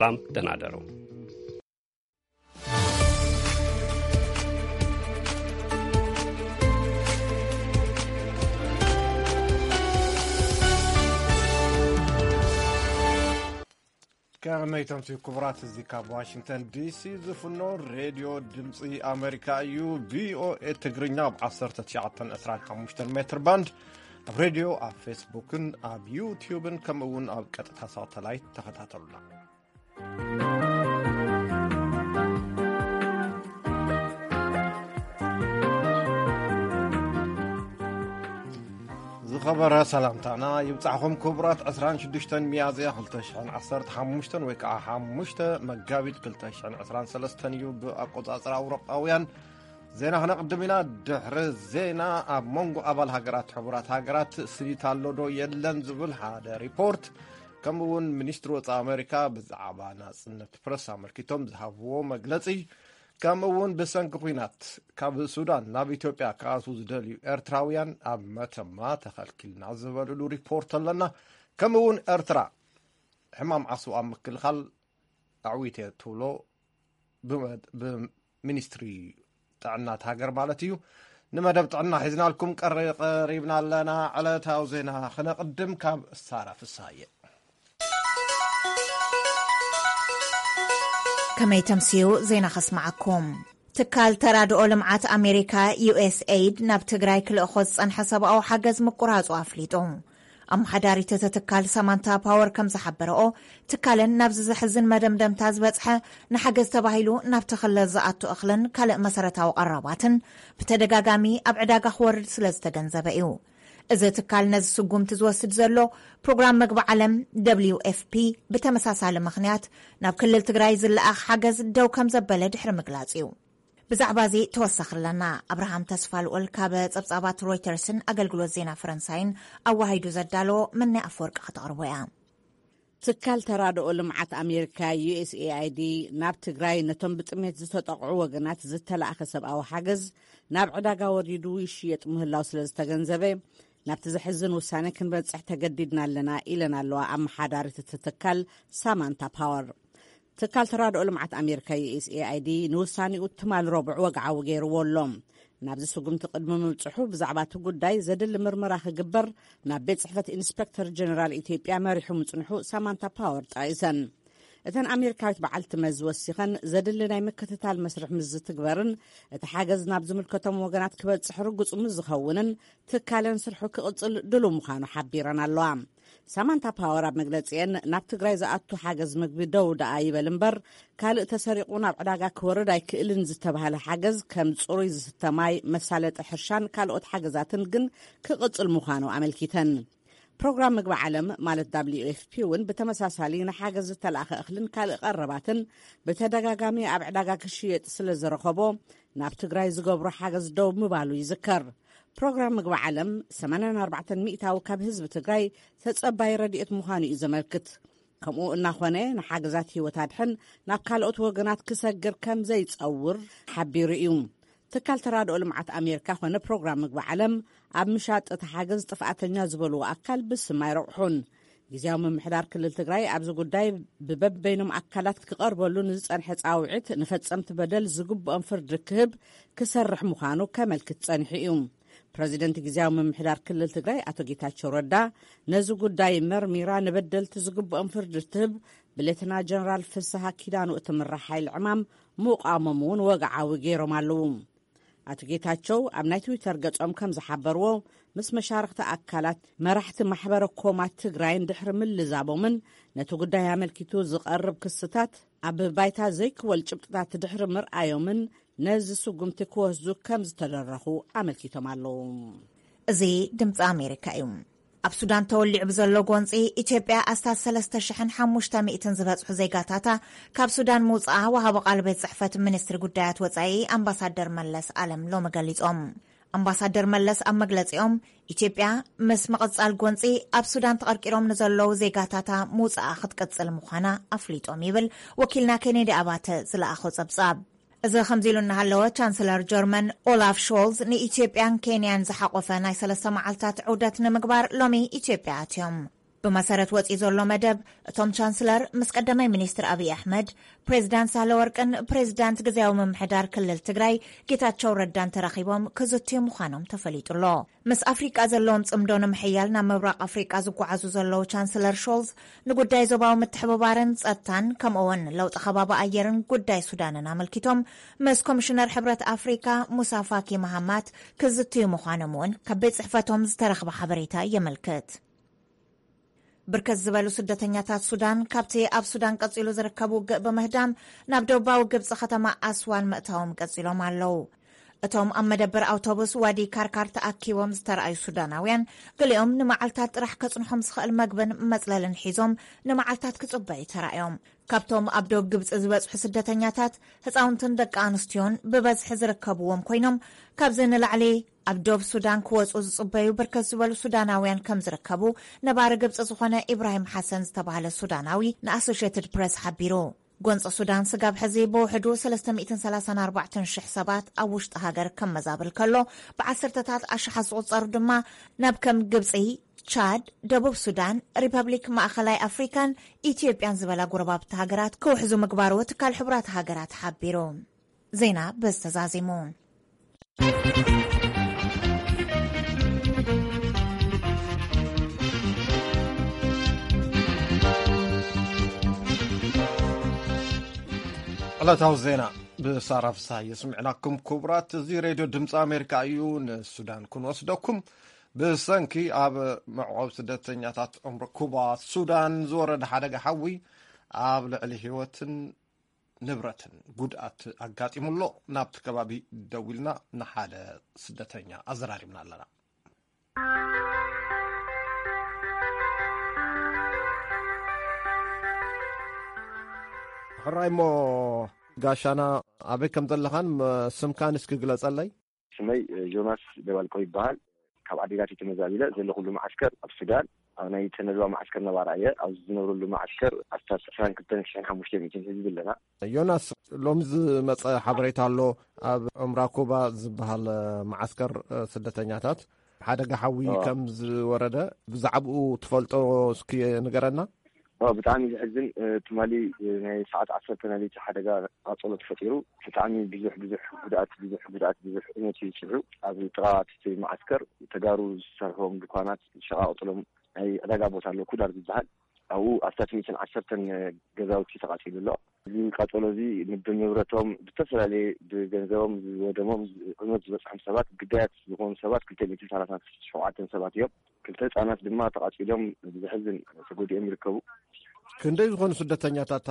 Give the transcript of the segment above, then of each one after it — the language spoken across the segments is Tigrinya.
ሰላም ደናደሩ كما يتمتي كبرات الزيكا بواشنطن دي سي زفنو راديو دمصي أمريكا يو بي او اي تقرينا بعصرة تشعطن أسران حموشتن متر باند راديو أب فيسبوكن أب يوتيوبن كمون أب كتتا ساتلايت تخطاتلنا خبر سلامتنا يبصحكم كبرات 16 ميازيا 2015 ويكا 5 مغابيت 2023 يو بأقصاصر أوروباويان زينا هنا قدمنا دحر زينا اب مونغو ابال هاغرات حبرات هاغرات سيتالو دو يلن زبل هذا ريبورت كمون منستر وصا امريكا بزعبا ناصنت بريس امريكتوم زهبو مغلصي كمون بسنك كوينات كاب السودان ناب إثيوبيا كاسو زدليو إرتراويان أب متما تخلكلنا زبالو ريبورت لنا كمون إرترا حمام عصو أم كل خل عويته تولو بمينستري تعنا تهاجر بالتيو نما دبت عنا حزنا لكم قريبنا لنا على تاوزينا خنا قدم كاب السارة في السايق كما يتمسيو زينا خصمعكم تكال ترادو لمعات أمريكا USAID ناب تقراي كل أخوص أن حسب أو حاجز مقراز وافليتهم أم حداري تتكال سامانتا باور كم زحبرو تكالن نابز زحزن مدام دم تازبتح نحاجز تباهيلو ناب تخلز زقاتو أخلن كالق مسارتا وقراباتن بتدقاقامي أبعداق أخورد سلز تغنزبئيو إذا تكال نز سقوم تزوسد زلو بروغرام مقبع علم WFP بتمساسال مخنيات ناب كل التقراي زلأخ حاجز دو كم زبالة دحر مقلاتيو بزعبازي توسخ لنا أبراهام تسفال والكابت أبصابات رويترسن أقلقلو الزينة فرنساين أو هيدو زدالو مني أفورك خطأرويا تكال ترادو لمعات أمريكا USAID ناب تقراي نتم بتميت زتطقعو وقنات زتلا أخسب أو حاجز ناب عداقا وريدو يشيط مهلاو سلز تغنزبي ناب تزحزن وسانة كنبتسح تقددنا لنا إلنا اللواء أم حدارة تتكال سامانتا باور تكال ترادو لمعات أمريكا USAID نوساني وتمال ربع وقع وغير واللوم نابز سقوم تقدم مبصحو بزعباتو قداي زدل مرمرا خقبر نابيت صحفة إنسبكتر جنرال إثيوبيا مريحو مصنحو سامانتا باور تايسن إذن أمريكاويت بعلت مز وسيخن زدل ناي مكتتال مسرح مز تقبرن اتحاجز نابز ملكتم وقنات كبت سحرو قص مز خونن تكالن سرحو كقصل دلو مخانو حبيران اللوام سامانتا باور اب مغلصين ناب تግራይ زاتو حاجز مغبي دو داي بلمبر كالق تسريقونا بعداغا كورد اي كيلن زتبهاله حاجز كم صوري زتماي مسالط حرشان كالقوت حاجزاتن جن كقصل مخانو عملكيتن بروغرام مغبع علم مالت WFP ون بتمساسالين حاجز تلاخ اخلن كالق قرباتن بتدغاغامي اب عداغا كشيت سلازرخبو ناب تግራይ زغبرو حاجز دو مبالو يذكر بروغرام مغبع علم 84 وكاب حزب تግራይ ተጸባይ ረድኤት ምዃኑ እዩ ዘመልክት ከምኡ እናኾነ ንሓገዛት ህይወት ኣድሕን ናብ ካልኦት ወገናት ክሰግር ከም ዘይጸውር ሓቢሩ እዩ ትካል ተራድኦ ልምዓት ኣሜሪካ ኾነ ፕሮግራም ምግቢ ዓለም ኣብ ምሻጥ ተሓገዝ ጥፍኣተኛ ዝበልዎ ኣካል ብስም ኣይረቕሑን ጊዜያዊ ምምሕዳር ክልል ትግራይ ኣብዚ ጉዳይ ብበበይኖም ኣካላት ክቐርበሉ ንዝጸንሐ ጻውዒት ንፈጸምቲ በደል ዝግብኦም ፍርዲ ክህብ ክሰርሕ ምዃኑ ከመልክት ጸኒሑ እዩ ፕሬዚደንት ጊዜያዊ ምምሕዳር ክልል ትግራይ አቶ ጌታቸው ረዳ ነዚ ጉዳይ መርሚራ ንበደልቲ ዝግብኦም ፍርዲ ትህብ ብሌተና ጀነራል ፍስሐ ኪዳኑ እትምራሕ ሓይል ዕማም ሙቃሞም እውን ወግዓዊ ገይሮም ኣለዉ አቶ ጌታቸው ኣብ ናይ ትዊተር ገጾም ከም ዝሓበርዎ ምስ መሻርክቲ ኣካላት መራሕቲ ማሕበረ ኮማት ትግራይን ድሕሪ ምልዛቦምን ነቲ ጉዳይ ኣመልኪቱ ዝቐርብ ክስታት ኣብ ባይታ ዘይክወል ጭብጥታት ድሕሪ ምርኣዮምን ነዚ ስጉምቲ ክወስዱ ከም ዝተደረኹ ኣመልኪቶም ኣለዉ እዚ ድምፂ ኣሜሪካ እዩ ኣብ ሱዳን ተወሊዑ ብዘሎ ጎንፂ ኢትዮጵያ ኣስታት 3500 ዝበፅሑ ዜጋታታ ካብ ሱዳን ምውፃኣ ወሃቦ ቃል ቤት ጽሕፈት ሚኒስትሪ ጉዳያት ወፃኢ ኣምባሳደር መለስ ዓለም ሎሚ ገሊጾም ኣምባሳደር መለስ ኣብ መግለጺኦም ኢትዮጵያ ምስ መቐጻል ጎንፂ ኣብ ሱዳን ተቐርቂሮም ንዘለዉ ዜጋታታ ምውፃኣ ክትቀጽል ምዃና ኣፍሊጦም ይብል ወኪልና ኬኔዲ ኣባተ ዝለኣኾ ጸብጻብ እዚ ከምዚሉ እናሃለወ ቻንስለር ጀርመን ኦላፍ ሾልዝ ንኢትዮጵያን ኬንያን ዝሓቆፈ ናይ 3 መዓልታት ዑደት ንምግባር ሎሚ ኢትዮጵያ ኣትዮም بمسارت وصي زلو مدب توم شانسلر مسقدمي منستر أبي أحمد بريزيدانت سالورقن بريزيدانت غزاو ممحدار كلل تግራይ ጌታቸው ረዳን ተራኺቦም ከዘትዩ ምዃኖም ተፈሊጡሎ ምስ አፍሪቃ ዘለዎም ጽምዶን ምሕያል ናብ ምብራቕ አፍሪቃ ዝጓዓዙ ዘለዉ ቻንስለር ሾልዝ ንጉዳይ ዞባዊ ምትሕብባርን ጸጥታን ከምኡውን ለውጢ ከባቢ ኣየርን ጉዳይ ሱዳንን አመልኪቶም ምስ ኮሚሽነር ሕብረት አፍሪካ ሙሳ ፋኪ መሐማት ከዘትዩ ምዃኖም እውን ካብ ቤት ጽሕፈቶም ዝተረኽበ ሓበሬታ የመልክት ብርከት ዝበሉ ስደተኛታት ሱዳን ካብቲ ኣብ ሱዳን ቀጺሉ ዝርከቡ ውግእ በመህዳም ናብ ደቡባዊ ግብፂ ከተማ ኣስዋን ምእታዎም ቀጺሎም ኣለዉ እቶም ኣብ መደበር ኣውቶቡስ ዋዲ ካርካር ተኣኪቦም ዝተረኣዩ ሱዳናውያን ገሊኦም ንመዓልታት ጥራሕ ከጽንሖም ዝኽእል መግብን መጽለልን ሒዞም ንመዓልታት ክጽበዩ ተራእዮም ካብቶም ኣብ ደቡብ ግብፂ ዝበጽሑ ስደተኛታት ህፃውንትን ደቂ ኣንስትዮን ብበዝሒ ዝርከብዎም ኮይኖም ካብዚ ንላዕሊ ኣብ ደቡብ ሱዳን ክወፁ ዝጽበዩ ብርከት ዝበሉ ሱዳናውያን ከም ዝርከቡ ነባሪ ግብፂ ዝኾነ ኢብራሂም ሓሰን ዝተባሃለ ሱዳናዊ ንኣሶሽየትድ ፕሬስ ሓቢሩ ጎንፂ ሱዳን ስጋብ ሕዚ ብውሕዱ 334,000 ሰባት ኣብ ውሽጢ ሃገር ከም መዛብል ከሎ ብዓሰርተታት ኣሽሓት ዝቑጸሩ ድማ ናብ ከም ግብፂ ቻድ ደቡብ ሱዳን ሪፐብሊክ ማእኸላይ ኣፍሪካን ኢትዮጵያን ዝበላ ጎረባብቲ ሃገራት ክውሕዙ ምግባሩ ትካል ሕብራት ሃገራት ሓቢሩ ዜና በስተዛዚሙ ዕለታዊ ዜና ብሳራ ፍሳሐ የስምዕናኩም ክቡራት እዚ ሬድዮ ድምፂ ኣሜሪካ እዩ ንሱዳን ክንወስደኩም ብሰንኪ ኣብ መዕቆብ ስደተኛታት ዑምሪ ኩባ ሱዳን ዝወረደ ሓደጋ ሓዊ ኣብ ልዕሊ ህይወትን ንብረትን ጉድኣት ኣጋጢሙሎ ናብቲ ከባቢ ደው ኢልና ንሓደ ስደተኛ ኣዘራሪብና ኣለና ሕራይሞ ጋሻና ኣበይ ከም ዘለኻን ስምካን እስኪ ግለጸለይ ስመይ ጆናስ ደባልቆ ይበሃል ካብ ዓዲግራት ተመዛቢለ ዘለኹሉ ማዓስከር ኣብ ሱዳን ኣብ ናይ ተነድባ ማዓስከር ነባራ እየ ኣብ ዝነብረሉ ማዓስከር ኣስታት 22,500 ህዝቢ ኣለና ዮናስ ሎሚ ዝመፀ ሓበሬታ ኣሎ ኣብ ዑምራ ኩባ ዝበሃል ማዓስከር ስደተኛታት ሓደጋ ሓዊ ከም ዝወረደ ብዛዕባኡ ትፈልጦ እስኪ ንገረና ብጣዕሚ ዝሕዝን ትማሊ ናይ ሰዓት 10 ናይቲ ሓደጋ ኣፀሎ ተፈጢሩ ብጣዕሚ ብዙሕ ብዙሕ እሞት ይስዕሩ ኣብ ጥቓት ማዓስከር ተጋሩ ዝሰርሖም ድኳናት ሸቃቅጥሎም ናይ ዕዳጋ ቦታ ኣሎ ኩዳር ዝበሃል ኣብኡ ኣስታት 110 ገዛውቲ ተቃፂሉ ኣሎ እዚ ቃፀሎ እዚ ንብረቶም ብተፈላለየ ብገንዘቦም ዝወደሞም እሞት ዝበፅሖም ሰባት ግዳያት ዝኾኑ ሰባት 237 ሰባት እዮም ክልተ ህፃናት ድማ ተቃፂሎም ብዝሕዝን ተጎዲኦም ይርከቡ ክንደይ ዝኾኑ ስደተኛታት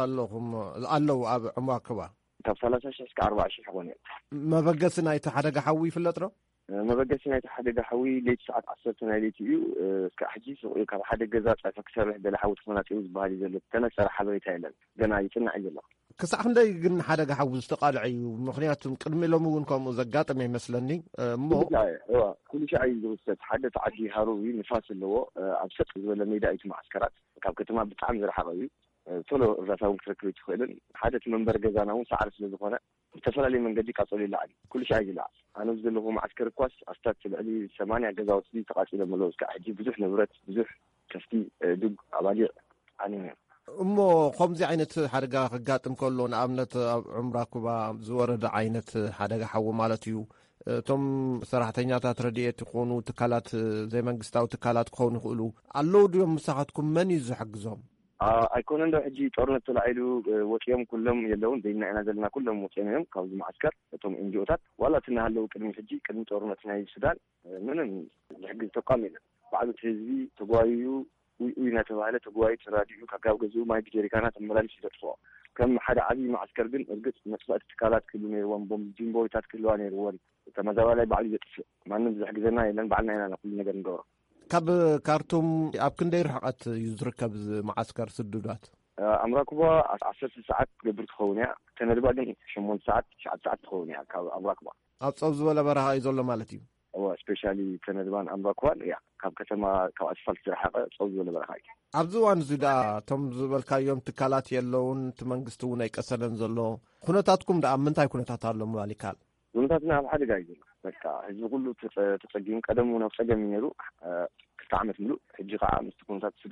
ኣለዉ ኣብ ዑምራ ኩባ ካብ 30,000 እስከ 40,000 ይኾኑ መበገሲ ናይቲ ሓደጋ ሓዊ ይፍለጥ ዶ መበገሲ ናይቲ ሓደጋ ሓዊ ለይቲ ሰዓት 10 ናይ ለይቲ እዩ እስከ ሕጂ ካብ ሓደ ገዛ ፃፈ ክሰርሕ ደለ ሓዊ ተፈናፂሩ ዝበሃል እዩ ዘሎ ተነፀረ ሓበሬታ የለን ገና ይፅናዕ እዩ ዘሎ ክሳዕ ክንደይ ግን ሓደጋ ሓዊ ዝተቃልዐ እዩ ምክንያቱም ቅድሚ ሎም እውን ከምኡ ዘጋጥም ይመስለኒ እሞ ኩሉ ሻዕ ዝውሰድ ሓደ ተዓዲ ሃሩብ ንፋስ ኣለዎ ኣብ ሰጥ ዝበለ ሜዳ እዩ ማዓስከራት ካብ ከተማ ብጣዕሚ ዝረሓቐ እዩ ቶሎ እርዳታ እውን ክትረክብ ትኽእልን ሓደ እቲ መንበሪ ገዛና እውን ሳዕሪ ስለ ዝኾነ ብዝተፈላለየ መንገዲ ቃፀሎ ይለዓል ኩሉ ሻዕ ይለዓል ኣነ ዘለኹ ማዓስከር እኳስ ኣስታት ልዕሊ 80 ገዛውቲ ተቃፂሎም ኣለዉ እስካዕ ሕጂ ብዙሕ ንብረት ብዙሕ ከፍቲ ዱግ ኣባጊዕ ኣነ እሞ ከምዚ ዓይነት ሓደጋ ክጋጥም ከሎ ንኣብነት ኣብ ዑምራ ኩባ ዝወረደ ዓይነት ሓደጋ ሓዊ ማለት እዩ እቶም ሰራሕተኛታት ረድኤት ይኾኑ ትካላት ዘይመንግስታዊ ትካላት ክኾኑ ይኽእሉ ኣለዉ ድዮም ምሳኻትኩም መን እዩ ዝሕግዞም ኣይኮነን ዶ ሕጂ ጦርነት ተላዒሉ ወፂኦም ኩሎም የለውን ዘይና ኢና ዘለና ኩሎም ወፂኦም እዮም ካብዚ ማዓስከር እቶም ኤንጂኦታት ዋላ እቲ እናሃለዉ ቅድሚ ሕጂ ቅድሚ ጦርነት ናይ ሱዳን ምንም ዝሕግዝ ተቋም የለን ባዕሉ እቲ ህዝቢ ተጓይዩ ውይ እናተባሃለ ተጓይዩ ተራዲኡ ካብ ገዝኡ ማይ ብጀሪካናት ኣመላሊሱ ዘጥፍኦ ከም ሓደ ዓብዪ ማዓስከር ግን እርግጥ መጥፋእቲ ትካላት ክህሉ ነይርዎም ጂምቦታት ክህልዋ ነይርዎን ተመዛባላይ ባዕሉ ዘጥፍእ ማንም ዝሕግዘና የለን ባዕልና ኢና ኩሉ ነገር ንገብሮ ካብ ካርቱም ኣብ ክንደይ ርሕቐት እዩ ዝርከብ ማዓስከር ስዱዳት ዑምራ ኩባ 10 ሰዓት ትገብር ትኸውን እያ ተነድባ ግን 8 ሰዓት 9 ሰዓት ትኸውን እያ ካብ ዑምራ ኩባ ኣብ ፀው ዝበለ በረኻ እዩ ዘሎ ማለት እዩ ስፔሻሊ ተነድባን ዑምራ ኩባን እያ ካብ ከተማ ካብ ኣስፋልት ዝረሓቐ ፀው ዝበለ በረኻ እዩ ኣብዚ እዋን እዚ ዳ እቶም ዝበልካዮም ትካላት የለውን እቲ መንግስቲ እውን ኣይቀሰለን ዘሎ ኩነታትኩም ዳ ኣብ ምንታይ ኩነታት ኣሎ ምባል ይካል ኩነታትና ኣብ ሓደጋ እዩ ዘሎ በቃ ህዝቢ ኩሉ ተፀጊሙ ቀደም እውን ኣብ ፀገም ነይሩ 2 ዓመት ሙሉእ ሕጂ ከዓ ምስቲ ኩነታት ሱዳን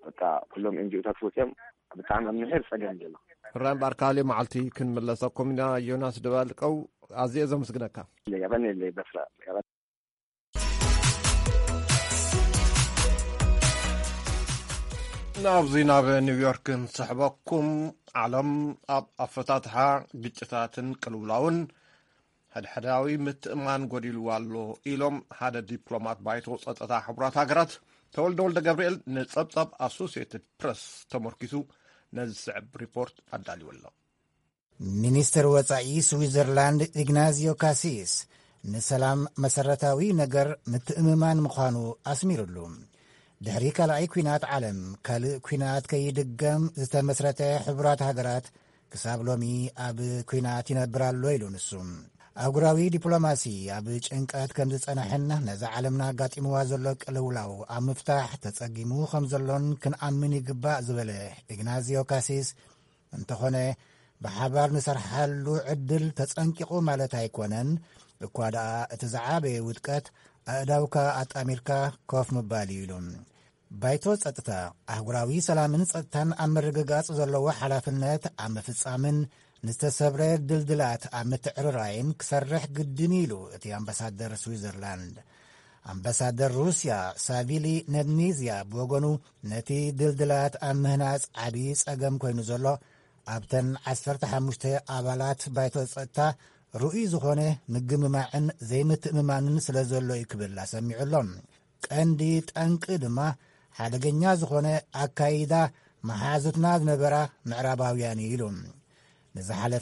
በቃ ኩሎም ኤንጂኦታት ወፅኦም ብጣዕሚ ኣብ ምሕር ፀገም ዘሎ ራን ባርካሊ መዓልቲ ክንመለሰኩም ኢና ዮናስ ደባልቀው ኣዝየ ዘመስግነካ ያበነለ በስራ ናብዚ ናብ ኒውዮርክ ንስሕበኩም ዓለም ኣብ ኣፈታትሓ ግጭታትን ቅልውላውን ሕድሕዳዊ ምትእማን ጎዲልዋ ኣሎ ኢሎም ሓደ ዲፕሎማት ባይቶ ፀጥታ ሕቡራት ሃገራት ተወልደ ወልደ ገብርኤል ንፀብጻብ ኣሶሲየትድ ፕረስ ተመርኪሱ ነዚ ስዕብ ሪፖርት ኣዳልዩ ኣሎ። ሚኒስትር ወፃኢ ስዊዘርላንድ ኢግናዚዮ ካሲስ ንሰላም መሰረታዊ ነገር ምትእምማን ምዃኑ ኣስሚሩሉ ድሕሪ ካልኣይ ኩናት ዓለም ካልእ ኩናት ከይድገም ዝተመስረተ ሕቡራት ሃገራት ክሳብ ሎሚ ኣብ ኩናት ይነብራሎ ኢሉ ንሱ ኣህጉራዊ ዲፕሎማሲ ኣብ ጭንቀት ከም ዝጸናሕን ነዛ ዓለምና ኣጋጢምዋ ዘሎ ቅልውላው ኣብ ምፍታሕ ተጸጊሙ ከም ዘሎን ክንኣምን ይግባእ ዝበለ ኢግናዚዮ ካሲስ እንተኾነ ብሓባር ንሰርሓሉ ዕድል ተጸንቂቑ ማለት ኣይኮነን እኳ ደኣ እቲ ዝዓበየ ውድቀት ኣእዳውካ ኣጣሚርካ ኮፍ ምባል ኢሉ ባይቶ ጸጥታ ኣህጉራዊ ሰላምን ጸጥታን ኣብ ምርግጋጽ ዘለዎ ሓላፍነት ኣብ ምፍጻምን ንዝተሰብረ ድልድላት ኣብ ምትዕርራይን ክሰርሕ ግድን ኢሉ እቲ ኣምባሳደር ስዊዘርላንድ ኣምባሳደር ሩስያ ሳቪሊ ነድኒዝያ ብወገኑ ነቲ ድልድላት ኣብ ምህናጽ ዓብዪ ጸገም ኮይኑ ዘሎ ኣብተን 15 ኣባላት ባይቶ ጸጥታ ርኡይ ዝኾነ ምግምማዕን ዘይምትእምማንን ስለ ዘሎ ይክብል ኣሰሚዑሎም ቀንዲ ጠንቂ ድማ ሓደገኛ ዝኾነ ኣካይዳ መሓዙትና ዝነበራ ምዕራባውያን ኢሉ ንዝሓለፈ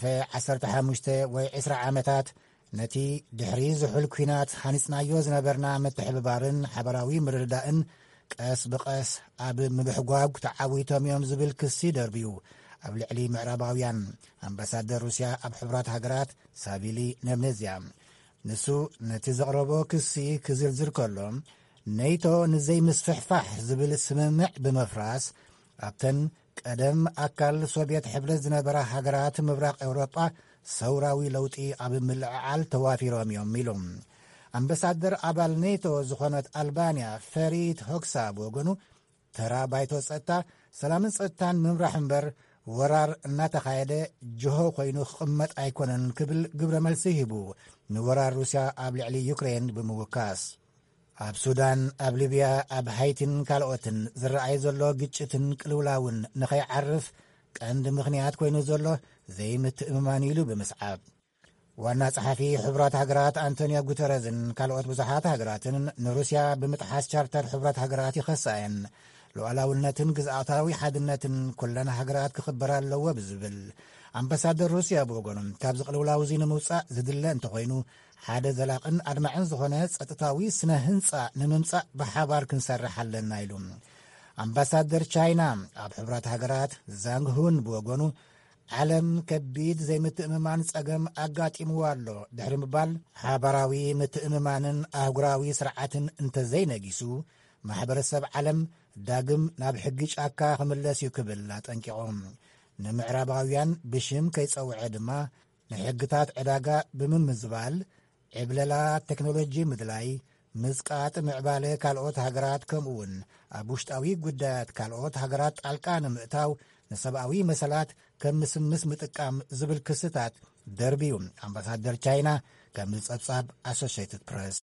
15 ወይ 20 ዓመታት ነቲ ድሕሪ ዝሑል ኩናት ሃኒጽናዮ ዝነበርና ምትሕብባርን ሓበራዊ ምርድዳእን ቀስ ብቐስ ኣብ ምብሕጓግ ተዓዊቶም እዮም ዝብል ክሲ ደርብዩ ኣብ ልዕሊ ምዕራባውያን ኣምባሳደር ሩስያ ኣብ ሕቡራት ሃገራት ሳቪሊ ነብነዝያ ንሱ ነቲ ዘቕረቦ ክሲ ክዝርዝር ከሎ ነይቶ ንዘይምስፍሕፋሕ ዝብል ስምምዕ ብምፍራስ ኣብተን ቀደም ኣካል ሶቪየት ሕብረት ዝነበራ ሃገራት ምብራቕ ኤውሮጳ ሰውራዊ ለውጢ ኣብ ምልዕዓል ተዋፊሮም እዮም ኢሎም ኣምባሳደር ኣባል ኔቶ ዝኾነት ኣልባንያ ፈሪት ሆክሳ ብወገኑ ተራ ባይቶ ጸጥታ ሰላምን ጸጥታን ምምራሕ እምበር ወራር እናተኻየደ ጅሆ ኮይኑ ክቕመጥ ኣይኮነን ክብል ግብረ መልሲ ሂቡ ንወራር ሩስያ ኣብ ልዕሊ ዩክሬን ብምውካስ ኣብ ሱዳን ኣብ ሊብያ ኣብ ሃይቲን ካልኦትን ዝረኣይ ዘሎ ግጭትን ቅልውላውን ንኸይዓርፍ ቀንዲ ምኽንያት ኮይኑ ዘሎ ዘይምትእምማን ኢሉ ብምስዓብ ዋና ጸሓፊ ሕቡራት ሃገራት ኣንቶኒዮ ጉተረዝን ካልኦት ብዙሓት ሃገራትን ንሩስያ ብምጥሓስ ቻርተር ሕቡራት ሃገራት ይኸሳየን ሉዓላውነትን ግዝኣታዊ ሓድነትን ኩለን ሃገራት ክኽበር ኣለዎ ብዝብል ኣምባሳደር ሩስያ ብወገኖም ካብ ዝቕልውላው እዚ ንምውፃእ ዝድለ እንተኾይኑ ሓደ ዘላቕን ኣድማዕን ዝኾነ ጸጥታዊ ስነ ህንፃ ንምምጻእ ብሓባር ክንሰርሕ ኣለና ኢሉ ኣምባሳደር ቻይና ኣብ ሕቡራት ሃገራት ዛንግሁን ብወገኑ ዓለም ከቢድ ዘይምትእምማን ጸገም ኣጋጢምዋ ኣሎ ድሕሪ ምባል ሓባራዊ ምትእምማንን ኣህጉራዊ ስርዓትን እንተዘይነጊሱ ማሕበረሰብ ዓለም ዳግም ናብ ሕጊ ጫካ ክምለስ እዩ ክብል ኣጠንቂቖም ንምዕራባውያን ብሽም ከይጸውዐ ድማ ንሕግታት ዕዳጋ ብምምዝባል ዕብለላ ቴክኖሎጂ ምድላይ ምዝቃጥ ምዕባለ ካልኦት ሃገራት ከምኡውን ኣብ ውሽጣዊ ጉዳያት ካልኦት ሃገራት ጣልቃ ንምእታው ንሰብኣዊ መሰላት ከም ምስምስ ምጥቃም ዝብል ክስታት ደርቢዩ ኣምባሳደር ቻይና ከም ዝጸብጻብ ኣሶሺየትድ ፕሬስ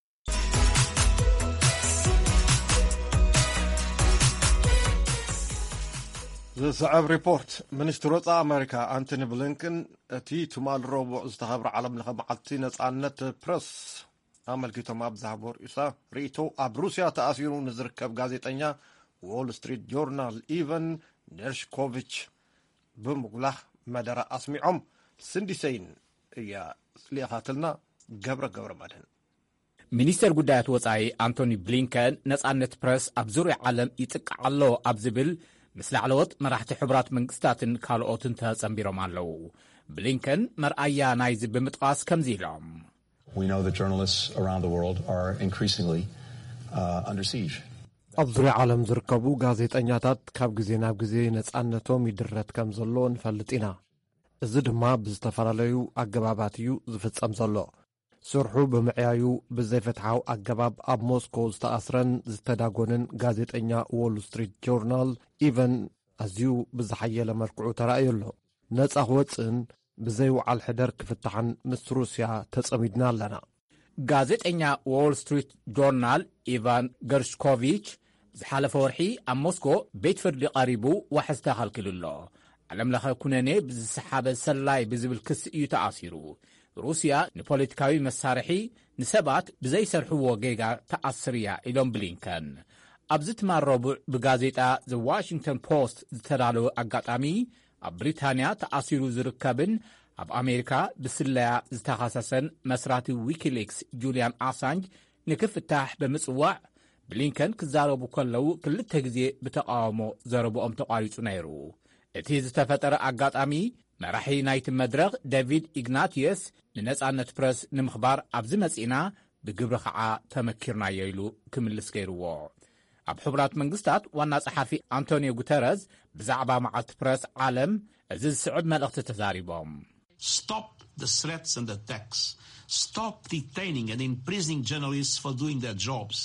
ዝስዕብ ሪፖርት ሚኒስትር ወፃኢ ኣሜሪካ ኣንቶኒ ብሊንከን እቲ ትማል ረቡዕ ዝተኸብረ ዓለም ለኸ መዓልቲ ነጻነት ፕረስ ኣመልኪቶም ኣብ ዝሃቦ ርእቶ ኣብ ሩስያ ተኣሲሩ ንዝርከብ ጋዜጠኛ ዎል ስትሪት ጆርናል ኢቨን ኔርሽኮቪች ብምጉላኽ መደረ ኣስሚዖም ስንዲሰይን እያ ልኢኻትልና ገብረ መድህን ሚኒስተር ጉዳያት ወፃኢ ኣንቶኒ ብሊንከን ነጻነት ፕረስ ኣብ ዙርያ ዓለም ይጥቃዕ ኣሎ ኣብ ዝብል ምስ ላዕለዎት መራሕቲ ሕቡራት መንግስታትን ካልኦትን ተጸንቢሮም ኣለዉ ብሊንከን መርኣያ ናይዚ ብምጥቃስ ከምዚ ኢሎም ኣብ ዙርያ ዓለም ዝርከቡ ጋዜጠኛታት ካብ ግዜ ናብ ግዜ ነጻነቶም ይድረት ከም ዘሎ ንፈልጥ ኢና እዚ ድማ ብዝተፈላለዩ ኣገባባት እዩ ዝፍጸም ዘሎ ስርሑ ብምዕያዩ ብዘይፈትሓዊ ኣገባብ ኣብ ሞስኮ ዝተኣስረን ዝተዳጎንን ጋዜጠኛ ዎል ስትሪት ጆርናል ኢቨን ኣዝዩ ብዝሓየለ መልክዑ ተራእዩ ኣሎ። ነጻ ክወፅን ብዘይወዓል ሕደር ክፍታሕን ምስ ሩስያ ተጸሚድና ኣለና። ጋዜጠኛ ዎል ስትሪት ጆርናል ኢቫን ገርሽኮቪች ዝሓለፈ ወርሒ ኣብ ሞስኮ ቤት ፍርዲ ቀሪቡ ዋሕዝ ተኸልኪሉ ኣሎ። ዓለም ለኸ ኩነኔ ብዝሰሓበ ሰላይ ብዝብል ክስ እዩ ተኣሲሩ። ሩስያ ንፖለቲካዊ መሳርሒ ንሰባት ብዘይሰርሕዎ ጌጋ ተኣስር እያ ኢሎም ብሊንከን። ኣብዚ ትማል ረቡዕ ብጋዜጣ ዘ ዋሽንግተን ፖስት ዝተዳለወ ኣጋጣሚ ኣብ ብሪታንያ ተኣሲሩ ዝርከብን ኣብ ኣሜሪካ ብስለያ ዝተኸሰሰን መስራቲ ዊኪሊክስ ጁልያን ኣሳንጅ ንክፍታሕ ብምጽዋዕ ብሊንከን ክዛረቡ ከለዉ ክልተ ግዜ ብተቃወሞ ዘረብኦም ተቋሪጹ ነይሩ። እቲ ዝተፈጠረ ኣጋጣሚ መራሒ ናይቲ መድረኽ ዴቪድ ኢግናቲየስ ንነጻነት ፕረስ ንምኽባር ኣብዚ መጺና ብግብሪ ኸዓ ተመኪርናዮ ኢሉ ክምልስ ገይርዎ። ኣብ ሕቡራት መንግስታት ዋና ጸሓፊ ኣንቶኒዮ ጉተረስ ብዛዕባ መዓልቲ ፕረስ ዓለም እዚ ዝስዕብ መልእኽቲ ተዛሪቦም Stop the threats and attacks. Stop detaining and imprisoning journalists for doing their jobs.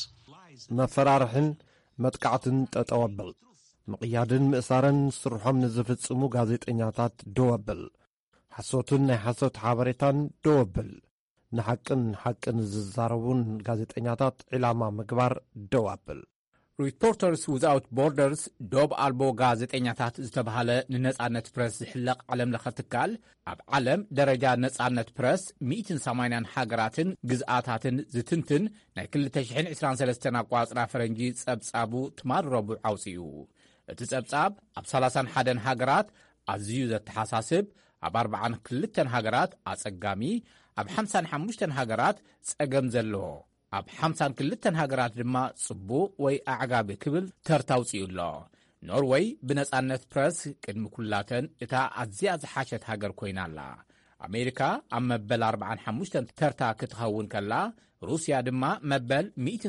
መፈራርሕን መጥቃዕትን ጠጠወብል ምቕያድን ምእሳርን ስርሖም ንዝፍጽሙ ጋዜጠኛታት ደወብል ሓሶትን ናይ ሓሶት ሓበሬታን ደወብል ንሓቅን ዝዛረቡን ጋዜጠኛታት ዕላማ ምግባር ደዋብል። ሪፖርተርስ ዊዛውት ቦርደርስ ዶብ ኣልቦ ጋዜጠኛታት ዝተባሃለ ንነጻነት ፕረስ ዝሕለቕ ዓለም ለኸ ትካል ኣብ ዓለም ደረጃ ነጻነት ፕረስ 180 ሃገራትን ግዝኣታትን ዝትንትን ናይ 2023 ኣቋጽራ ፈረንጂ ጸብጻቡ ትማል ረቡዕ ኣውፅኡ። እቲ ጸብጻብ ኣብ 31 ሃገራት ኣዝዩ ዘተሓሳስብ፣ ኣብ 42 ሃገራት ኣጸጋሚ፣ ኣብ 55 ሃገራት ጸገም ዘለዎ፣ ኣብ 52 ሃገራት ድማ ጽቡቕ ወይ ኣዕጋቢ ክብል ተርታውፅኡ ኣሎ። ኖርዌይ ብነጻነት ፕረስ ቅድሚ ኩላተን እታ ኣዝያ ዝሓሸት ሃገር ኮይና ኣላ። ኣሜሪካ ኣብ መበል 45 ተርታ ክትኸውን ከላ ሩስያ ድማ መበል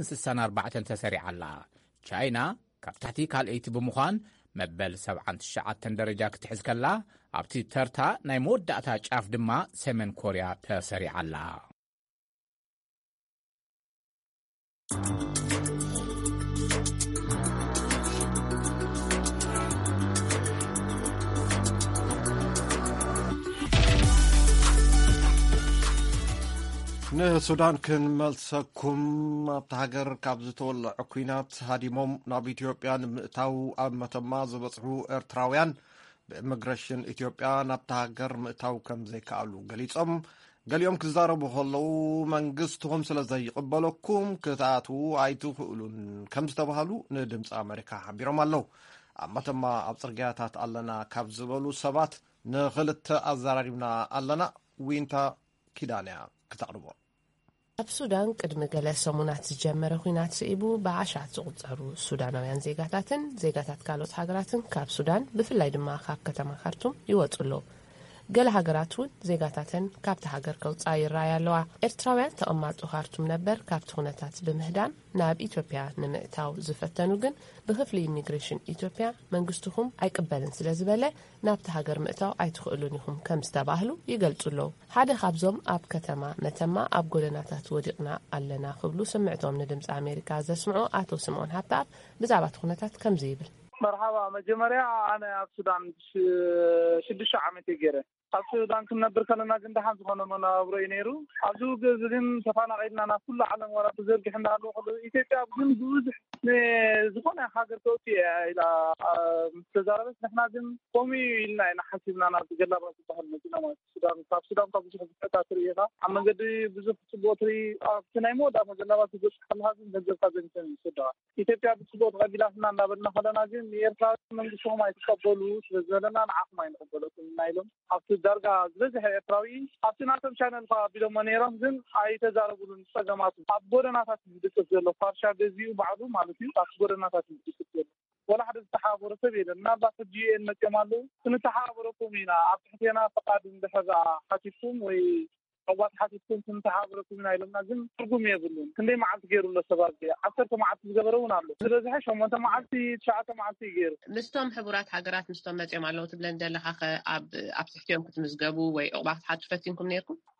164 ተሰሪዓ ኣላ። ቻይና ካብ ታሕቲ ካልአይቲ ብምዃን መበል 79 ደረጃ ክትሕዝ ከላ ኣብቲ ተርታ ናይ መወዳእታ ጫፍ ድማ ሰሜን ኮርያ ተሰሪዓ ኣላ። ንሱዳን ክንመልሰኩም ኣብቲ ሃገር ካብ ዝተወልዐ ኩናት ሃዲሞም ናብ ኢትዮጵያ ንምእታው ኣብ መተማ ዝበጽሑ ኤርትራውያን ብኢሚግሬሽን ኢትዮጵያ ናብቲ ሃገር ምእታው ከም ዘይከኣሉ ገሊጾም ገሊኦም ክዛረቡ ከለዉ መንግስትኩም ስለ ዘይቕበለኩም ክትኣትዉ ኣይትኽእሉን ከም ዝተባሃሉ ንድምፂ ኣሜሪካ ሓቢሮም ኣለዉ። ኣብ መተማ ኣብ ጽርግያታት ኣለና ካብ ዝበሉ ሰባት ንኽልተ ኣዘራሪብና ኣለና። ዊንታ ኪዳንያ ክተቕርቦ። ኣብ ሱዳን ቅድሚ ገለ ሰሙናት ዝጀመረ ኩናት ስኢቡ ብዓሻት ዝቑጸሩ ሱዳናውያን ዜጋታትን ዜጋታት ካልኦት ሃገራትን ካብ ሱዳን ብፍላይ ድማ ካብ ከተማ ካርቱም ይወጹ። ገለ ሃገራት እውን ዜጋታትን ካብቲ ሃገር ከውፃ ይረኣያ ኣለዋ። ኤርትራውያን ተቐማጡ ካርቱም ነበር ካብቲ ኩነታት ብምህዳን ናብ ኢትዮጵያ ንምእታው ዝፈተኑ ግን ብክፍሊ ኢሚግሬሽን ኢትዮጵያ መንግስትኩም ኣይቅበልን ስለ ዝበለ ናብቲ ሃገር ምእታው ኣይትኽእሉን ኢኹም ከም ዝተባህሉ ይገልጹ ኣለዉ። ሓደ ካብዞም ኣብ ከተማ መተማ ኣብ ጎደናታት ወዲቕና ኣለና ክብሉ ስምዕቶም ንድምፂ ኣሜሪካ ዘስምዑ ኣቶ ስምዖን ሃብታብ ብዛዕባ እቲ ኩነታት ከምዚ ይብል። መርሓባ መጀመርያ ኣነ ኣብ ሱዳን 6 ዓመት ገይረ ኣብ ሱዳን ክንነብር ከለና ግን ደሓን ዝኾነ መነባብሮ እዩ ነይሩ። ኣብዚ ግዜ ግን ተፈናቒልና ናብ ኩሉ ዓለም ወራ ተዘርጊሕ እንዳሃለዉ ከለዉ ኢትዮጵያ ግን ብዙሕ ዝኾነ ሃገር ተወፅኡ ኢላ ተዛረበት። ንሕና ግን ከምኡ ኢልና ኢና ሓሲብና ናብ ገላባት ዝበሃል መኪና ማለት ሱዳን ካብ ብዙሕ ዝፈታት ትርኢኻ ኣብ መንገዲ ብዙሕ ፅቡቅ ትርኢ ኣብቲ ናይ መወዳእታ ገላባት ዝበፅሕ ከለካ ግን ገንዘብካ ዘንተን ይስድኻ። ኢትዮጵያ ብፅቡቅ ተቐቢላትና እንዳበልና ከለና ግን የኤርትራ መንግስትኩም ኣይትቀበሉ ስለዝበለና ንዓኹም ኣይንቅበለኩም ኢና ኢሎም ኣብቲ ዳርጋ ዝበዝሐ ኤርትራዊ ኣብቲ ናቶም ቻነል ካ ቢሎሞ ነይሮም ግን ኣይተዛረቡሉን ፀገማቱ ኣብ ጎደናታት ዝድቅስ ዘሎ ፋርሻ ገዚኡ ባዕሉ ማለት እዩ ኣብ ጎደናታት ዝድቅስ ዘሎ ወላ ሓደ ዝተሓባበረ ሰብ የለን። ምናልባት ጂኤን መፅኦም ኣለዉ ክንተሓባበረኩም ኢና ኣብ ትሕትና ፈቃድ እንድሕር ሓቲትኩም ወይ ኣዋት ሓቲትኩም ክንተሓባበረኩም ኢና ኢሎምና ግን ትርጉም የብሉን። ክንደይ መዓልቲ ገይሩሎ ሰባት 10 መዓልቲ ዝገበረ እውን ኣሎ። ስለዚህ 8 መዓልቲ 9 መዓልቲ ገይሩ ምስቶም ሕቡራት ሃገራት ምስቶም መፅኦም ኣለዉ ትብለን ዘለኻ ኣብ ትሕቲኦም ክትምዝገቡ ወይ ዕቁባ ክትሓቱ ፈቲንኩም ነይርኩም?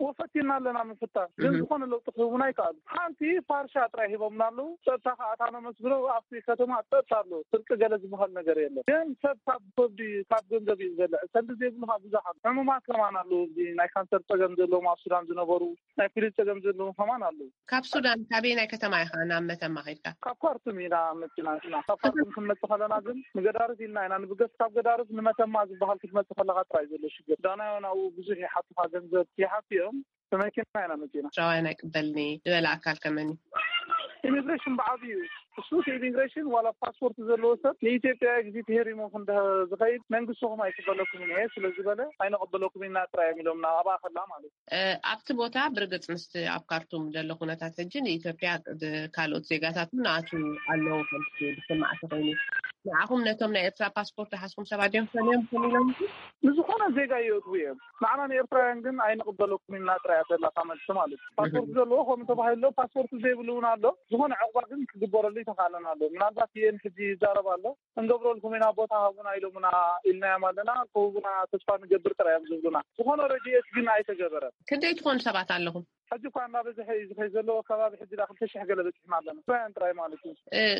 وفتينا لنا من فتان جنزخون لو تخونا يقال حانتي فارشة تراهيبهم نالو تتاخاتانا مسبرو أفتي ختما تتالو تلك جلز بها النجار يلا جن سب فبدي كاب جنزبي زلا سند زيبلها بزحف عمومات كمان نالو دي ناي كانسر تجمزلو مع السودان جنوبرو ناي فيليس تجمزلو كمان نالو كاب السودان كابينا كتما يخانا متى ما خيرك كاب كارتمينا متنا كاب كارتم كم تخلنا جن مقدارة إلنا أنا بقص كاب قدارة متى ما زبها الكلمة تخلنا ترايز ولا شيء دانا أنا وبزوجي حتى جنزب يحفيهم فممكن معنا مدينة. شوينك قبلني ولا أكل كماني. إميجريشن بعضي. شو في إميجريشن ولا باسبورت زلوسة. ليتي إكزيت هيري ممكن ده زغير. ننقصهم ما يقبلوكم من هيس ولا زبالة. أين قبلوكم من ناتراي ملهم نا أبا خلا مالي. أكتبوتا برجت مست أبكارتم دلوكنا تاتجين إثيوبيا كالوت زيجاتاتنا أتو علو خمسة بسمع تغني. معهم نتوم نأترا باسبورت حسكم سبعين سنين كملهم. نزخونا زيجا يوتويم. معنا نأترا عندن أين قبلوكم من ناتراي أتلا كمان سمالي. باسبورت زلوا هم تبعه له باسبورت زيبلون على. زخونا عقبالين كجبر اللي تخالنا على. من هذا كين حجي جارب على. نقبلوا لكم من أبوتها هنا إلو منا إلنا مالنا كوبنا تسفان جبر ترايم زلنا. زخونا رجيت جنا أي تجبر. كنت يدخون سبعة علىهم. حجي كان ما بزحي زلوا كباب حجي داخل تشح قلة تسمعنا. فين تراي مالكم.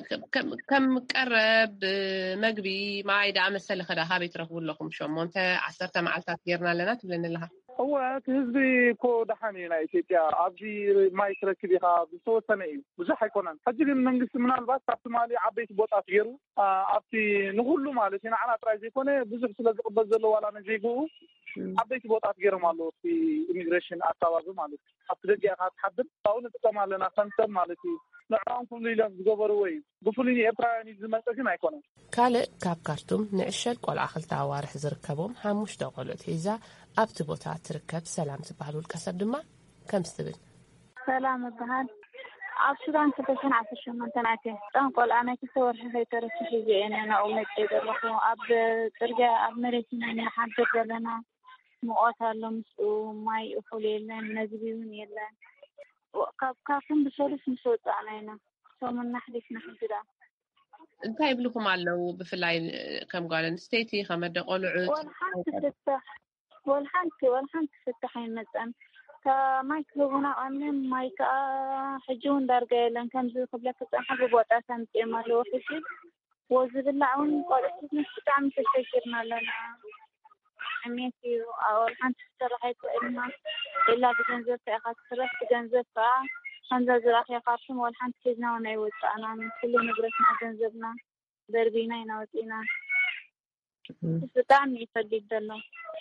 كم قرب مجبي ما عيد عم السلة خدا هابي ترفول لكم شو مونت عصرت مع التغييرنا لنا تبلن لها هو تهزبي كو دحانينا إثيوبيا أبدي ما يتركبها بصوت سنة بزح يكونن حجي من نقص من الباس تحت مالي عبيت بوت أفيرو أبدي نقول مالي هنا على تراجي كونه بزح سلز قبض ولا نجيبه عبيت بوت أفيرو مالو في إميجريشن أكتوابه مالو أبدي أخذ حد طاولة كمالنا خمسة مالتي نعرفهم ليلة زجبروي بفلني إبراهيم زمان تجينا يكونه كله كاب كارتوم نعشل قول عقل تعوارح زركبهم حموش دقلت هيزا أبتبوتها تركب سلام تبهلو الكسب دما كم استبن سلام الظهر عالسودان كتشن عفشن من تنعته تنقل أنا كسور حفي ترسي جينا أنا أمي تقدر لكم ترجع مريتنا نحدد لنا مؤثر لمسو ماي أفوليلن نزبيون يلن كافن بسولف مسوط علينا سو من نحدث نحددا انتهي بلكم على بفلاي كم قالن ستيتي خمد قلعود والحنت فتحين مثلا كمايكرونا أمن مايك حجون درجة لأن كم زي قبلك تحب بوتا سنت إمالو فيش وزد اللعون قلت نستعمل تفكرنا لنا عميتي أو الحنت استرحيت إلا بجنزة أخذ سرح بجنزة هنزل زراحي قارشم والحنت كيزنا ونعود أنا كل نبرسنا جنزبنا دربينا ينوتينا استطعمي يفدي دلو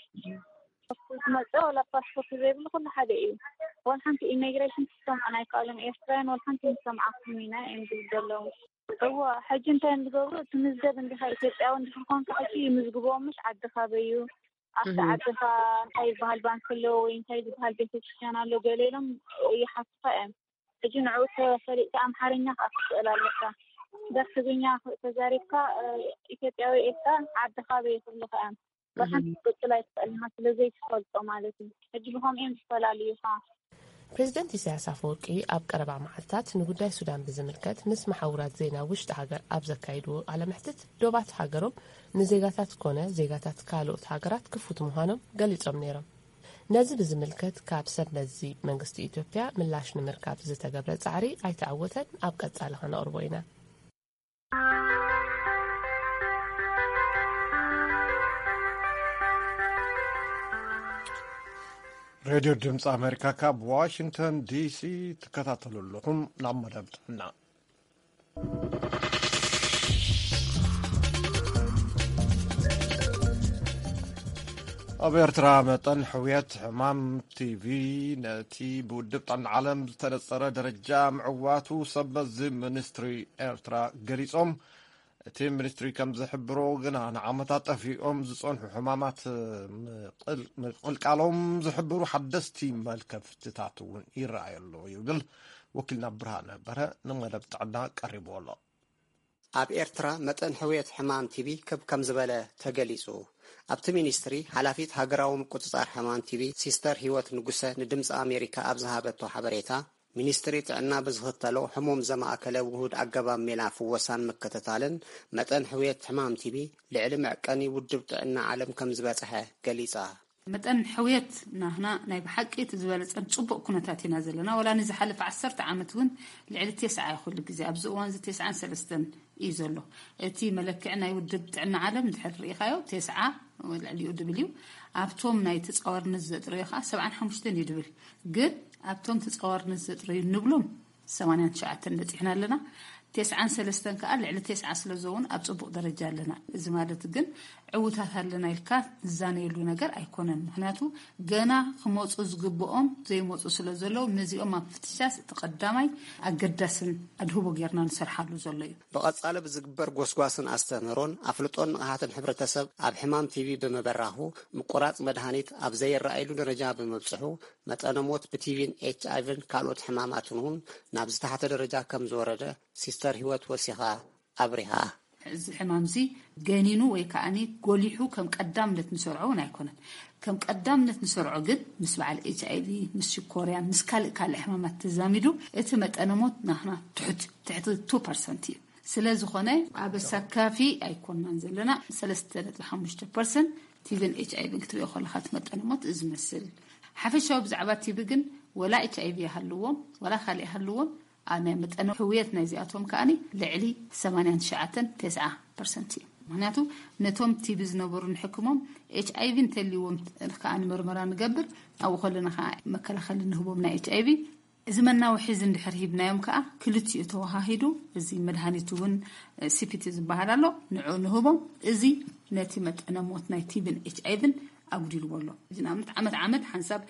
مزة ولا باسبورت زي كل حدا إيه والحنت إيميجريشن سيستم أنا يقالون إيسترين والحنت نسمع عقمينا ينزل دلو هو حاجة انت نزقوه تنزل بندخل إثيوبيا وندخلكم كأشي مزقوه مش عدخا بيو أفتح عدخا هاي بهالبانك كله وين هاي بهالبيت كان له قليلهم يحصفهم تجي نعود فريق أم حرينا أسأل لك درس الدنيا تجاربك إثيوبيا وإيسا عدخا بيو كله فهم وحن قلت لا يسألنا لزي تفضل مالتي أجيبهم إيه مستقل عليها بريزيدنت إسحاق أفورقي أب قرب معلتات نقول السودان بزملكات مس محاورات زينا وش هاجر أب زكايدو على محتت دوبات هاجرهم نزيجاتات كونه زيجاتات كالوت هاجرات كفوت مهانم قال يترم نيرم نازل بزملكات كاب سب نزي منقست إثيوبيا من لاش نمركاب زيتا قبل تعري أي تعوتن أب قد على هنا أربعين راديو دمس أمريكا كاب واشنطن دي سي تكتاتلو لكم لما دبتنا أب إرترا متن حويات حمام تي في نتي بودبط عن عالم تنصر درجة معواتو سبز منستري إرترا قريصهم تيم منستري كم زحبرو قنا نعمتات أفيهم زصونحو حمامات قلقالهم زحبرو حدستي مالكف تتاتون إيرائي اللو يقول وكلنا برهانا برا نمالبت عنا قريبو الله أب إرترا متن حويات حمام تي في كم زبالة تقليسو أبت مينستري حلافيت هاجراوم قطصار حمان تيبي سيستر هيوت نجسة ندمس أمريكا أبزهابت وحبريتا مينستري تعنا بزهطلو حموم زما أكله وهود عقبا ملاف ووسان مكتتالن متن حويت حمام تيبي لعلم عقاني ودبت أن عالم كم زباتها قليصة መጠን ሕውየት ናህና ናይ ብሓቂት ዝበለፀን ጽቡቕ ኩነታት ኢና ዘለና ወላ ንዝሓለፈ 10 ዓመት እውን ልዕሊ 9 ይኹሉ ግዜ ኣብዚ እዋን 93 እዩ ዘሎ እቲ መለክዕ ናይ ውድብ ጥዕና ዓለም ድሕር ርኢኻዮ 9 ልዕሊኡ ድብል እዩ ኣብቶም ናይ ተጻዋርነት ዘጥርዩ ኸ 75 እዩ ድብል ግን ኣብቶም ተጻዋርነት ዘጥርዩ ንብሎም 89 ነፂሕና ኣለና 93 ከዓ ልዕሊ 9 ስለ ዘውን ኣብ ጽቡቕ ደረጃ ኣለና እዚ ማለት ግን ዕውታት ኣለና ኢልካ ዝዛነየሉ ነገር ኣይኮነን ምክንያቱ ገና ክመፁ ዝግብኦም ዘይመፁ ስለ ዘለው ነዚኦም ኣብ ፍትሻስ ተቀዳማይ ኣገዳስን ኣድህቦ ጌርና ንሰርሓሉ ዘሎ እዩ ብቐጻሊ ብዝግበር ጎስጓስን ኣስተምህሮን ኣፍልጦን ንቕሓትን ሕብረተሰብ ኣብ ሕማም ቲቪ ብምበራሁ ምቁራጽ መድሃኒት ኣብ ዘይረኣየሉ ደረጃ ብምብጽሑ መጠነ ሞት ብቲቪን ኤችአይቪን ካልኦት ሕማማትን እውን ናብ ዝተሓተ ደረጃ ከም ዝወረደ ሲስተር ህይወት ወሲኻ ኣብሪሃ እዚ ሕማምዚ ገኒኑ ወይ ከዓኒ ጎሊሑ ከም ቀዳምነት ንሰርዖ ኣይኮነን ከም ቀዳምነት ንሰርዖ ግን ምስ በዓል ኤችአይቪ ምስ ሽኮርያ ምስ ካልእ ሕማማት ተዛሚዱ እቲ መጠነ ሞት ናህና ትሕት 2% እዩ ስለ ዝኾነ ኣብ ሰካፊ ኣይኮንናን ዘለና 3.5% ቲቪን ኤችአይቪ ክትሪኦ ከለኻ መጠነ ሞት ዝመስል ሓፈሻዊ ብዛዕባ ቲቪ ግን ወላ ኤችአይቪ ይሃልዎም ወላ ካልእ ይሃልዎም ኣነ መጠነ ሕውየት ናይ ዚኣቶም ከዓኒ ልዕሊ 89% እዩ ምክንያቱ ነቶም ቲቪ ዝነበሩ ንሕክሞም ኤችአይቪ እንተልይዎም ከዓኒ ምርመራ ንገብር ኣብኡ ከለና ከዓ መከላኸሊ ንህቦም ናይ ኤችአይቪ እዚ መናውሒ እንድሕር ሂብናዮም ከዓ ክልቲኡ ተዋሃሂዱ እዚ መድሃኒት እውን ሲፒቲ ዝበሃል ኣሎ ንዑ ንህቦም እዚ ነቲ መጠነ ሞት ናይ ቲቪን ኤችአይቪን أقولي والله إذا عمد حسب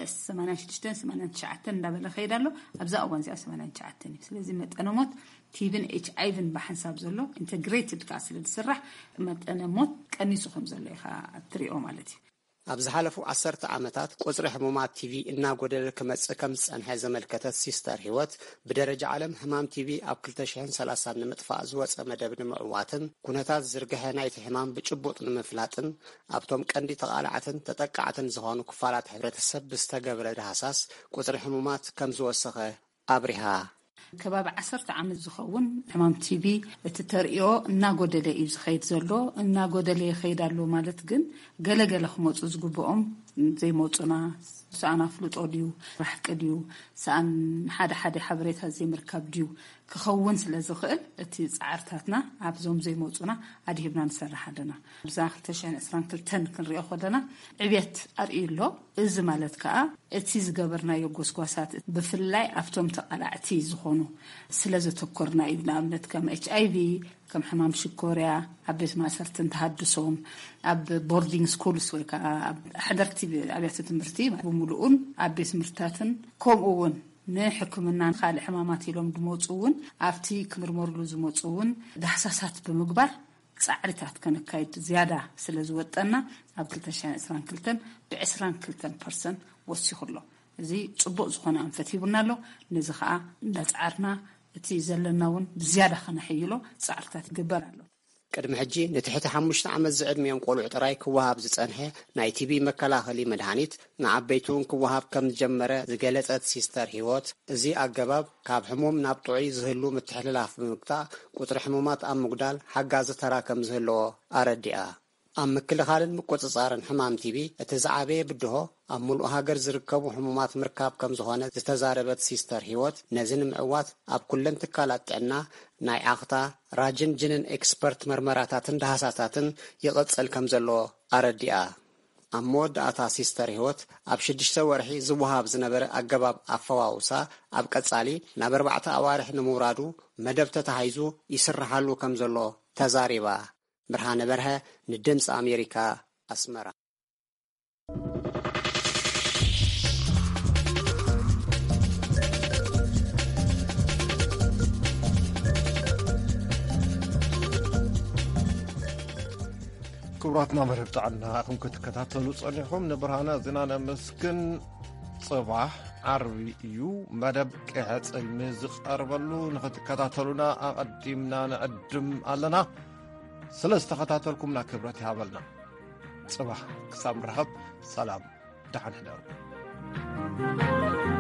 86-89 دبل خيدالله أبزا أوان زي 89 لازم أنا موت تيبن HIV بحساب زلو integrated كاسل السرح أنا موت كأني سخم زلو خا تريو مالتي أبز حلفو 10 عامات قصر حمومات تي في إننا قدر كمس أنها زملكة سيستر هيوت بدرجة عالم حمام تي في أب كل تشهن 3 نمطفأ زوج مدبن معواتن كونتات زرقها نايت حمام بجبوط نمفلاتن أبتم كندي تقالعتن تتقعتن زهانو كفارات حبرة السب بستقبل الحساس قصر حمومات كم زوسخة أبرها كباب 10 عام زخون حمام تي في تتريو ناغودلي يزخيد زلو ناغودلي يخيدالو مالت جن ገለገለ خموص زغبኦም زي موصنا سانا فلوت اوديو راح قديو سان حدا حبريت زي مركب ديو كخون ስለዝኽእል እቲ ጻዕርታትና ኣብዞም ዘይመጹና ኣዲህብና ንሰርሕ ኣለና ብዛኽ 2022 ክንሪኦ ኾለና ዕብየት ኣርእሎ እዚ ማለት ከዓ እቲ ዝገበርናዮ ጎስጓሳት ብፍላይ ኣብቶም ተቃላዕቲ ዝኾኑ ስለዘተኮርና እዩ ንኣብነት ከም ኤችአይቪ ከም ሕማም ሽኮርያ ኣብ ቤት ማእሰርትን ተሃድሶም ኣብ ቦርዲንግ ስኩልስ ወይ ከዓ ሓደርቲ ኣብያተ ትምህርቲ ብምሉኡን ኣብ ቤት ትምህርታትን ከምኡውን ንሕክምና ካልእ ሕማማት ኢሎም ድመጹውን ኣብቲ ክምርመርሉ ዝመጹውን ዳሕሳሳት ብምግባር ጻዕሪታት ከነካይድ ዝያዳ ስለዝወጠና ኣብ 2022 ብ22% ወሲኹሎ እዚ ጽቡቕ ዝኾነ አንፈት ይብና ኣሎ ነዚ ከዓ እንዳጻዕርና እቲ ዘለናውን ዝያዳ ከነሕይሎ ጻዕሪታት ይግበር ኣሎ ቅድሚ ሕጂ ንትሕቲ 5 ዓመት ዝዕድሚኦም ቆልዑ ጥራይ ክወሃብ ዝጸንሐ ናይ ቲቢ መከላኸሊ መድሃኒት ንዓበይቱን ክወሃብ ከም ዝጀመረ ዝገለጸት ሲስተር ህይወት እዚ ኣገባብ ካብ ሕሙም ናብ ጥዑይ ዝህሉ ምትሕልላፍ ብምግታእ ቁጥሪ ሕሙማት ኣብ ምጉዳል ሓጋዚ ተራከም ዝህልዎ ኣረዲኣ ኣብ ምክልኻልን ምቁጽጻርን ሕማም ቲቢ እቲ ዝዓበየ ብድሆ ኣብ ሙሉእ ሃገር ዝርከቡ ሕሙማት ምርካብ ከም ዝኾነ ዝተዛረበት ሲስተር ህይወት ነዚ ንምዕዋት ኣብ ኩለን ትካላት ጥዕና ናይ ኣኽታ ራጅን ጅንን ኤክስፐርት መርመራታትን ዳሃሳታትን ይቕጽል ከም ዘለዎ ኣረዲኣ ኣብ መወዳእታ ሲስተር ህይወት ኣብ 6 ወርሒ ዝወሃብ ዝነበረ ኣገባብ ኣፈዋውሳ ኣብ ቀጻሊ ናብ 4 ኣዋርሕ ንምውራዱ መደብ ተታሂዙ ይስራሓሉ ከም ዘሎ ተዛሪባ برهان برها ندمس أمريكا أسمرا كبراتنا مربطعنا أخم كتكتاتلو صنيحهم نبرهانا زنانا مسكن صباح عربي يو مدب كهات المزق أربلو نكتكتاتلونا أقدمنا نقدم ألنا سلسة خطاتلكم لا كبرتي هابلنا صباح كسام رهب سلام دحن حداو